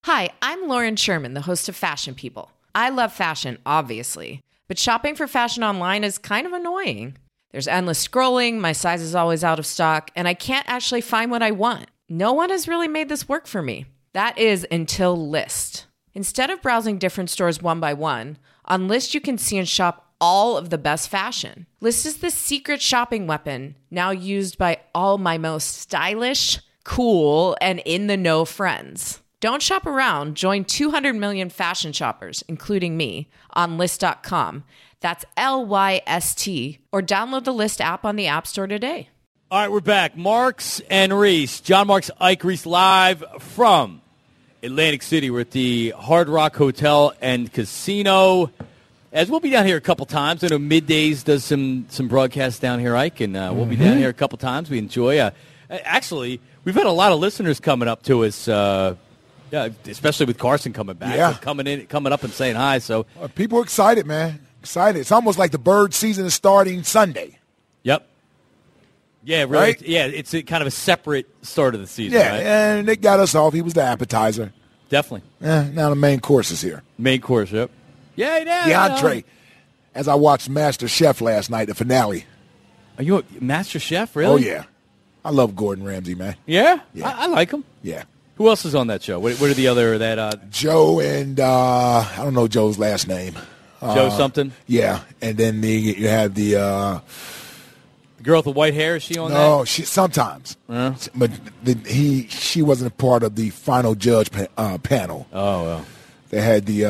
Hi, I'm Lauren Sherman, the host of Fashion People. I love fashion, obviously, but shopping for fashion online is kind of annoying. There's endless scrolling, my size is always out of stock, and I can't actually find what I want. No one has really made this work for me. That is until Lyst. Instead of browsing different stores one by one, on Lyst you can see and shop all of the best fashion. Lyst is the secret shopping weapon, now used by all my most stylish, cool, and in-the-know friends. Don't shop around. Join 200 million fashion shoppers, including me, on Lyst.com. That's Lyst, or download the Lyst app on the App Store today. All right, we're back. Marks and Reese. John Marks, Ike Reese, live from Atlantic City. We're at the Hard Rock Hotel and Casino. As we'll be down here a couple times. I know Middays does some broadcasts down here, Ike, and we'll be down here a couple times. We enjoy. Actually, we've had a lot of listeners coming up to us. Yeah, especially with Carson coming back, coming up and saying hi. So people are excited, man. Excited. It's almost like the bird season is starting Sunday. Yep. Yeah, really. Right? Yeah, it's kind of a separate start of the season. Yeah, right? and it got us off. He was the appetizer. Definitely. Now the main course is here. Main course, yep. Yeah, the entree. As I watched Master Chef last night, the finale. Are you a Master Chef, really? Oh, yeah. I love Gordon Ramsay, man. Yeah? I like him. Yeah. Who else is on that show? What are the other that? Joe and I don't know Joe's last name. Joe something. Yeah, and then you have the girl with the white hair. Is she on that? No, she sometimes. But she wasn't a part of the final judge panel. Oh well. They had the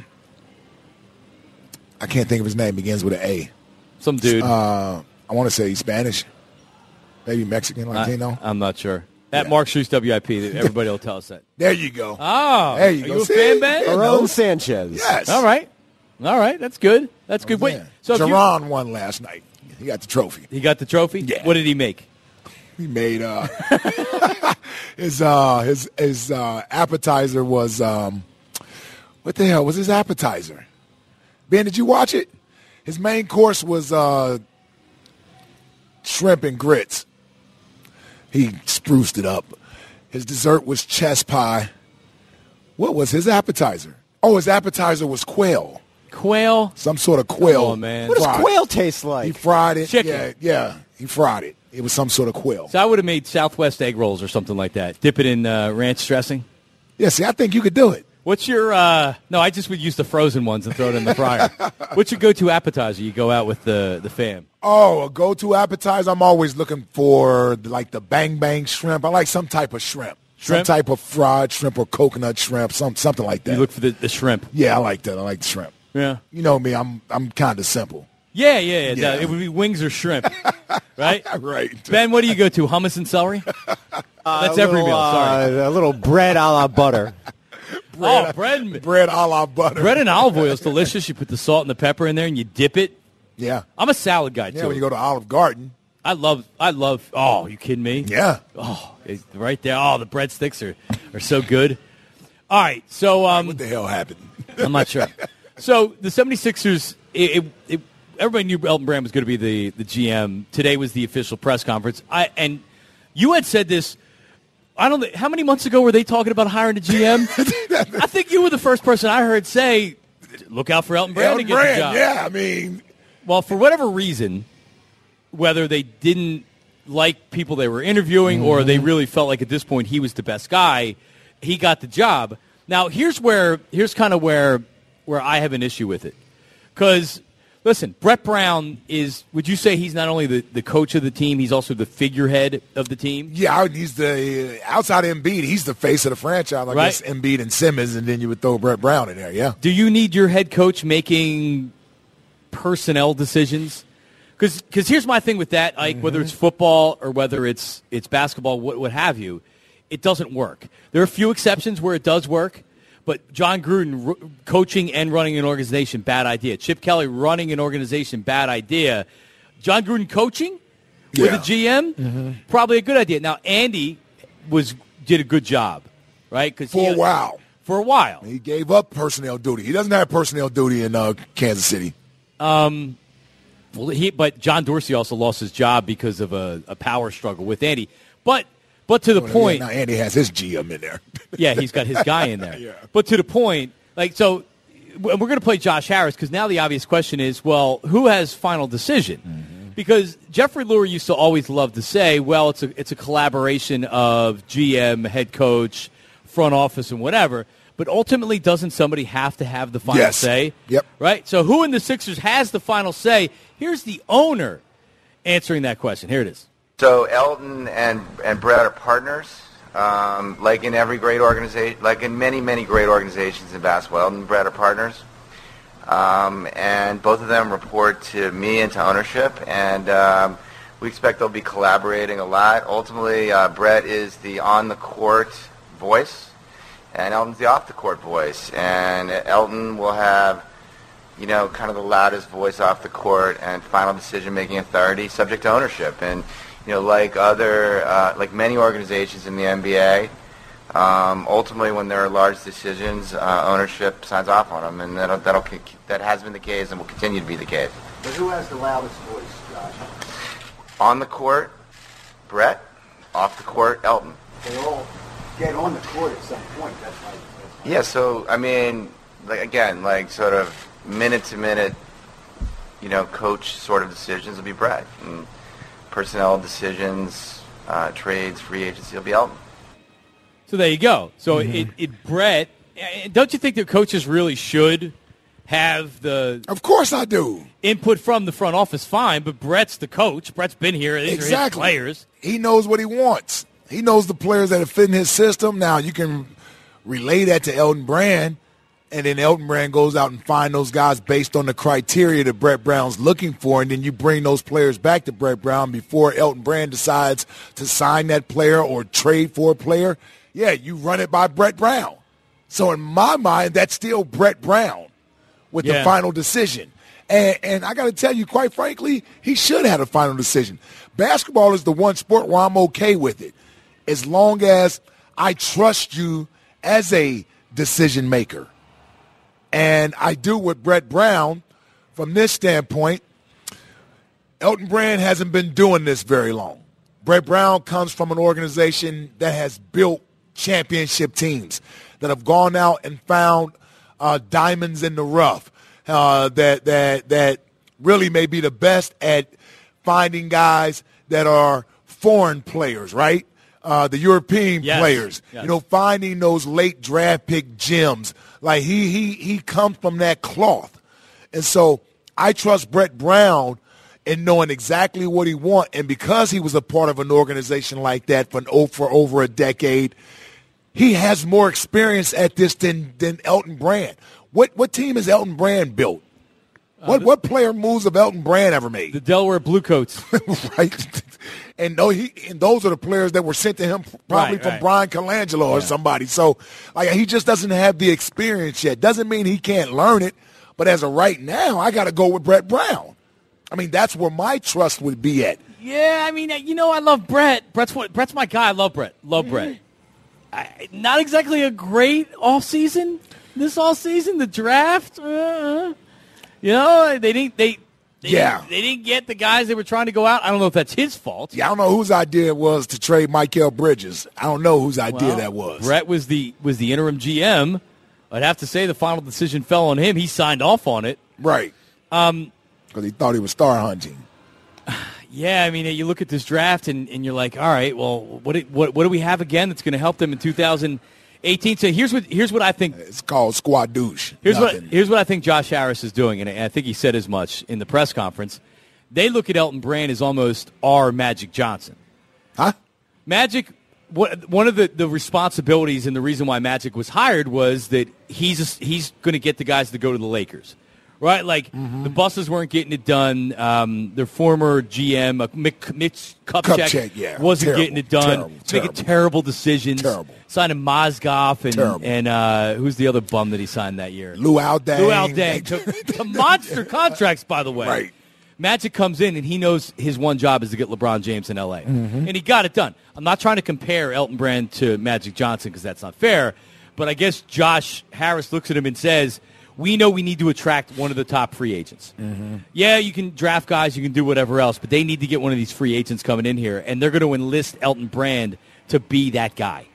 I can't think of his name. Begins with an A. Some dude. I want to say Spanish, maybe Mexican, Latino. I'm not sure. At Mark Schultz WIP, everybody will tell us that. There you go. Oh, there you are go. You a fan, Ben? Aron Sanchez. Yes. All right. That's good. That's good. Wait. So Jerron won last night. He got the trophy. He got the trophy? Yeah. What did he make? He made his appetizer was what the hell was his appetizer? Ben, did you watch it? His main course was shrimp and grits. He spruced it up. His dessert was chest pie. What was his appetizer? Oh, his appetizer was quail. Quail? Some sort of quail. Oh, man. What does quail taste like? He fried it. Chicken. Yeah, he fried it. It was some sort of quail. So I would have made Southwest egg rolls or something like that. Dip it in ranch dressing. Yeah, see, I think you could do it. What's your no, I just would use the frozen ones and throw it in the fryer. What's your go-to appetizer? You go out with the fam. Oh, a go-to appetizer? I'm always looking for, like, the bang-bang shrimp. I like some type of shrimp. Some type of fried shrimp or coconut shrimp, something like that. You look for the shrimp. Yeah, I like that. I like the shrimp. Yeah. You know me, I'm kind of simple. Yeah. It would be wings or shrimp, right? Right. Ben, what do you go to? Hummus and celery? That's every meal. Sorry. A little bread a la butter. Bread a la butter. Bread and olive oil is delicious. You put the salt and the pepper in there and you dip it. Yeah. I'm a salad guy, too. Yeah, when you go to Olive Garden. I love, oh, you kidding me? Yeah. Oh, it's right there. Oh, the breadsticks are so good. All right, so. What the hell happened? I'm not sure. So the 76ers, everybody knew Elton Brand was going to be the GM. Today was the official press conference. And you had said this, I don't know, how many months ago were they talking about hiring a GM? I think you were the first person I heard say, look out for Elton Brand to get the job. Yeah, I mean. Well, for whatever reason, whether they didn't like people they were interviewing or they really felt like at this point he was the best guy, he got the job. Now, here's kind of where I have an issue with it. Because, listen, Brett Brown would you say he's not only the coach of the team, he's also the figurehead of the team? Yeah, he's outside of Embiid, he's the face of the franchise. I guess Embiid and Simmons, and then you would throw Brett Brown in there, yeah. Do you need your head coach making personnel decisions? Because here's my thing with that, Ike, whether it's football or whether it's basketball, what have you, it doesn't work. There are a few exceptions where it does work, but John Gruden coaching and running an organization, bad idea. Chip Kelly running an organization, bad idea. John Gruden coaching with a GM, probably a good idea. Now, Andy did a good job, right? For a while. He gave up personnel duty. He doesn't have personnel duty in Kansas City. But John Dorsey also lost his job because of a power struggle with Andy. But But to the Well, point, yeah, now Andy has his GM in there. yeah, he's got his guy in there. Yeah. But to the point, so we're going to play Josh Harris because now the obvious question is, well, who has final decision? Mm-hmm. Because Jeffrey Lurie used to always love to say, well, it's a collaboration of GM, head coach, front office, and whatever. But ultimately, doesn't somebody have to have the final say? Yep. Right? So who in the Sixers has the final say? Here's the owner answering that question. Here it is. So Elton and Brett are partners, like in every great organization, like in many, many great organizations in basketball. Elton and Brett are partners, and both of them report to me and to ownership, and we expect they'll be collaborating a lot. Ultimately, Brett is the on-the-court voice, and Elton's the off-the-court voice, and Elton will have, kind of the loudest voice off the court and final decision-making authority subject to ownership. And like many organizations in the NBA, ultimately when there are large decisions, ownership signs off on them, and that has been the case and will continue to be the case. But who has the loudest voice, Josh? On the court, Brett. Off the court, Elton. They all get on the court at some point. That's my yeah. So I mean, sort of minute to minute, coach sort of decisions will be Brett. And personnel decisions, trades, free agency will be Elton. So there you go. So Brett, don't you think that coaches really should have the Of course I do. input from the front office? Fine, but Brett's the coach. Brett's been here. These are his players. He knows what he wants. He knows the players that have fit in his system. Now, you can relay that to Elton Brand, and then Elton Brand goes out and find those guys based on the criteria that Brett Brown's looking for, and then you bring those players back to Brett Brown before Elton Brand decides to sign that player or trade for a player. Yeah, you run it by Brett Brown. So in my mind, that's still Brett Brown with the final decision. And I got to tell you, quite frankly, he should have a final decision. Basketball is the one sport where I'm okay with it, as long as I trust you as a decision maker. And I do with Brett Brown from this standpoint. Elton Brand hasn't been doing this very long. Brett Brown comes from an organization that has built championship teams, that have gone out and found diamonds in the rough, that really may be the best at finding guys that are foreign players, right? The European players, finding those late draft pick gems. Like he comes from that cloth. And so I trust Brett Brown in knowing exactly what he wants. And because he was a part of an organization like that for over a decade, he has more experience at this than Elton Brand. What team has Elton Brand built? What player moves have Elton Brand ever made? The Delaware Bluecoats. Right. And those are the players that were sent to him probably from Brian Colangelo or somebody. So he just doesn't have the experience yet. Doesn't mean he can't learn it. But as of right now, I got to go with Brett Brown. I mean, that's where my trust would be at. Yeah, I mean, I love Brett. Brett's my guy. I love Brett. Brett. Not exactly a great offseason. This offseason, the draft, they didn't get the guys they were trying to go out. I don't know if that's his fault. Yeah, I don't know whose idea it was to trade Mikal Bridges. I don't know whose idea that was. Brett was the interim GM. I'd have to say the final decision fell on him. He signed off on it. Right. Because he thought he was star hunting. Yeah, I mean, you look at this draft and you're like, all right, well, what do we have again that's going to help them in 2018? So here's what I think. It's called squad douche. Here's what I think Josh Harris is doing, and I think he said as much in the press conference. They look at Elton Brand as almost our Magic Johnson. Huh? Magic, one of the responsibilities and the reason why Magic was hired was that he's going to get the guys to go to the Lakers. Right, the buses weren't getting it done. Their former GM, Mitch Kupchak, wasn't getting it done. Making terrible decisions. Signing Mozgov and who's the other bum that he signed that year? Luau Deng. The monster contracts, by the way. Right. Magic comes in, and he knows his one job is to get LeBron James in L.A., and he got it done. I'm not trying to compare Elton Brand to Magic Johnson because that's not fair, but I guess Josh Harris looks at him and says, we know we need to attract one of the top free agents. Yeah, you can draft guys, you can do whatever else, but they need to get one of these free agents coming in here, and they're going to enlist Elton Brand to be that guy.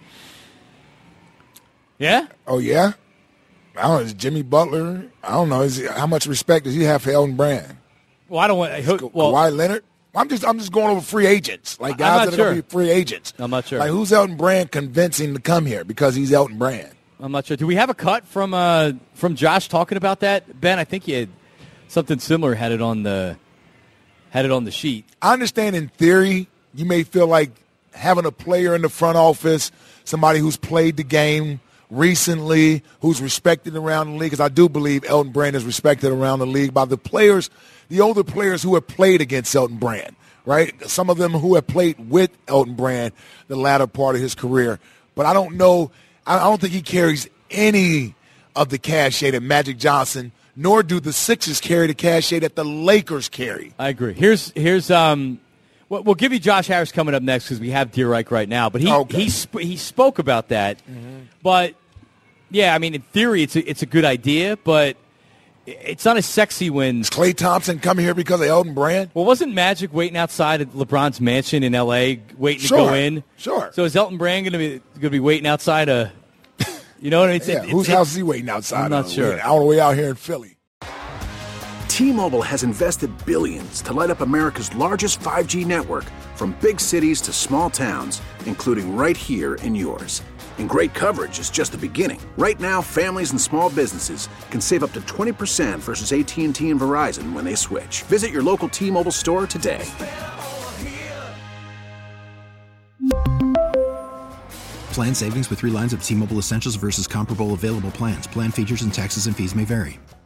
Yeah? Oh, yeah? I don't know. Is Jimmy Butler? I don't know. How much respect does he have for Elton Brand? Well, I don't want Kawhi Leonard? I'm just going over free agents, like guys that are going to be free agents. I'm not sure. Like, who's Elton Brand convincing to come here because he's Elton Brand? I'm not sure. Do we have a cut from Josh talking about that, Ben? I think he had something similar. Had it on the sheet. I understand in theory you may feel like having a player in the front office, somebody who's played the game recently, who's respected around the league, because I do believe Elton Brand is respected around the league by the players, the older players who have played against Elton Brand, right? Some of them who have played with Elton Brand the latter part of his career. But I don't know. I don't think he carries any of the cachet that Magic Johnson, nor do the Sixers carry the cachet that the Lakers carry. I agree. Here's we'll give you Josh Harris coming up next because we have D. Reich right now. But he spoke about that. Mm-hmm. But yeah, I mean, in theory, it's a good idea, but it's not as sexy when Klay Thompson come here because of Elton Brand. Well, wasn't Magic waiting outside of LeBron's mansion in L.A. waiting to go in? Sure. So is Elton Brand going to be waiting outside a? You know what I mean? Whose house is he waiting outside? I'm not sure. All the way out here in Philly. T-Mobile has invested billions to light up America's largest 5G network, from big cities to small towns, including right here in yours. And great coverage is just the beginning. Right now, families and small businesses can save up to 20% versus AT&T and Verizon when they switch. Visit your local T-Mobile store today. Plan savings with 3 lines of T-Mobile Essentials versus comparable available plans. Plan features and taxes and fees may vary.